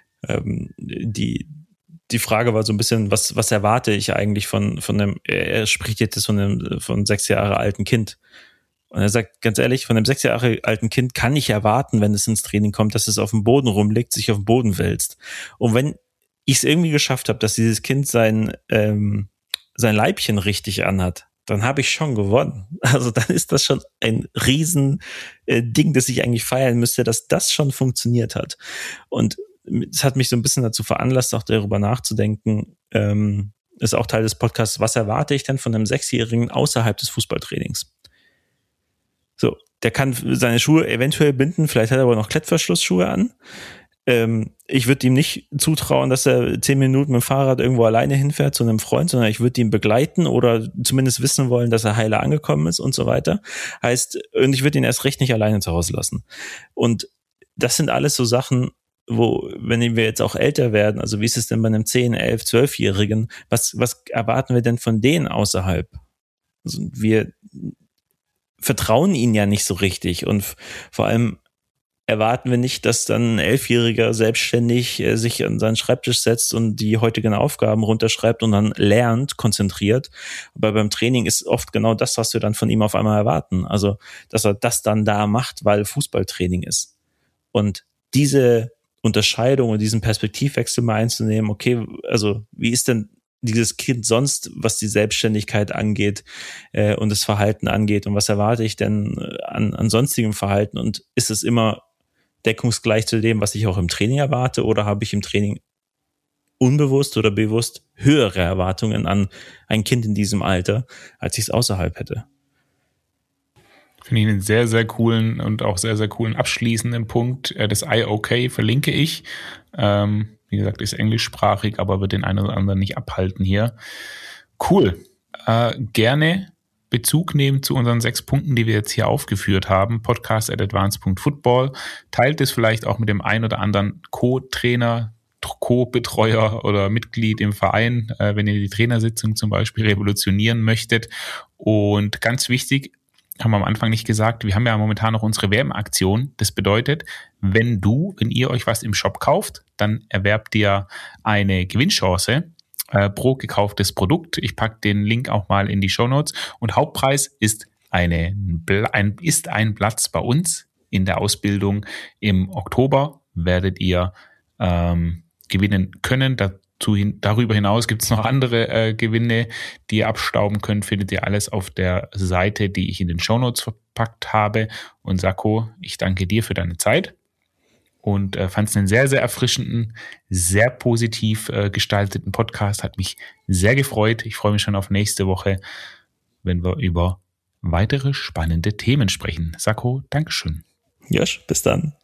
Die Frage war so ein bisschen, was erwarte ich eigentlich von einem, er spricht jetzt von 6 Jahre alten Kind. Und er sagt, ganz ehrlich, von einem 6 Jahre alten Kind kann ich erwarten, wenn es ins Training kommt, dass es auf dem Boden rumliegt, sich auf den Boden wälzt. Und wenn ich es irgendwie geschafft habe, dass dieses Kind sein Leibchen richtig anhat, dann habe ich schon gewonnen. Also dann ist das schon ein riesen Ding, das ich eigentlich feiern müsste, dass das schon funktioniert hat. Und es hat mich so ein bisschen dazu veranlasst, auch darüber nachzudenken, ist auch Teil des Podcasts, was erwarte ich denn von einem 6-Jährigen außerhalb des Fußballtrainings? So, der kann seine Schuhe eventuell binden, vielleicht hat er aber noch Klettverschlussschuhe an. Ich würde ihm nicht zutrauen, dass er 10 Minuten mit dem Fahrrad irgendwo alleine hinfährt zu einem Freund, sondern ich würde ihn begleiten oder zumindest wissen wollen, dass er heile angekommen ist und so weiter. Und ich würde ihn erst recht nicht alleine zu Hause lassen. Und das sind alles so Sachen, wo, wenn wir jetzt auch älter werden, also wie ist es denn bei einem 10-, 11-, 12-Jährigen, was erwarten wir denn von denen außerhalb? Also wir vertrauen ihnen ja nicht so richtig und vor allem erwarten wir nicht, dass dann ein 11-Jähriger selbstständig sich an seinen Schreibtisch setzt und die heutigen Aufgaben runterschreibt und dann lernt, konzentriert. Aber beim Training ist oft genau das, was wir dann von ihm auf einmal erwarten. Also, dass er das dann da macht, weil Fußballtraining ist. Und diese Unterscheidung und diesen Perspektivwechsel mal einzunehmen, okay, also wie ist denn dieses Kind sonst, was die Selbstständigkeit angeht und das Verhalten angeht und was erwarte ich denn an sonstigem Verhalten und ist es immer deckungsgleich zu dem, was ich auch im Training erwarte oder habe ich im Training unbewusst oder bewusst höhere Erwartungen an ein Kind in diesem Alter, als ich es außerhalb hätte? Finde ich einen sehr, sehr coolen und auch sehr, sehr coolen abschließenden Punkt. Das IOK verlinke ich. Wie gesagt, ist englischsprachig, aber wird den einen oder anderen nicht abhalten hier. Cool. Gerne Bezug nehmen zu unseren 6 Punkten, die wir jetzt hier aufgeführt haben. podcast@advance.football. Teilt es vielleicht auch mit dem einen oder anderen Co-Trainer, Co-Betreuer oder Mitglied im Verein, wenn ihr die Trainersitzung zum Beispiel revolutionieren möchtet. Und ganz wichtig, haben wir am Anfang nicht gesagt, wir haben ja momentan noch unsere WM-Aktion. Das bedeutet, wenn ihr euch was im Shop kauft, dann erwerbt ihr eine Gewinnchance pro gekauftes Produkt. Ich packe den Link auch mal in die Shownotes. Und Hauptpreis ist ein Platz bei uns in der Ausbildung. Im Oktober werdet ihr gewinnen können. Darüber hinaus gibt es noch andere Gewinne, die ihr abstauben könnt. Findet ihr alles auf der Seite, die ich in den Shownotes verpackt habe. Und Sacco, ich danke dir für deine Zeit und fand es einen sehr, sehr erfrischenden, sehr positiv gestalteten Podcast. Hat mich sehr gefreut. Ich freue mich schon auf nächste Woche, wenn wir über weitere spannende Themen sprechen. Sacco, Dankeschön. Josh, bis dann.